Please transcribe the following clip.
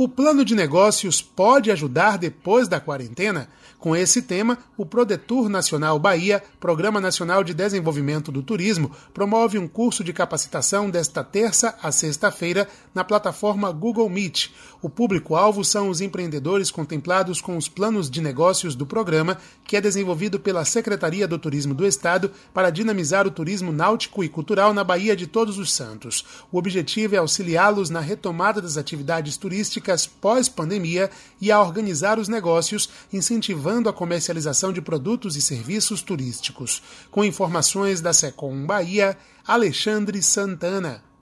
O plano de negócios pode ajudar depois da quarentena? Com esse tema, o ProDetour Nacional Bahia, Programa Nacional de Desenvolvimento do Turismo, promove um curso de capacitação desta terça a sexta-feira na plataforma Google Meet. O público-alvo são os empreendedores contemplados com os planos de negócios do programa, que é desenvolvido pela Secretaria do Turismo do Estado para dinamizar o turismo náutico e cultural na Baía de Todos os Santos. O objetivo é auxiliá-los na retomada das atividades turísticas pós-pandemia e a organizar os negócios, incentivando a comercialização de produtos e serviços turísticos. Com informações da Secom Bahia, Alexandre Santana.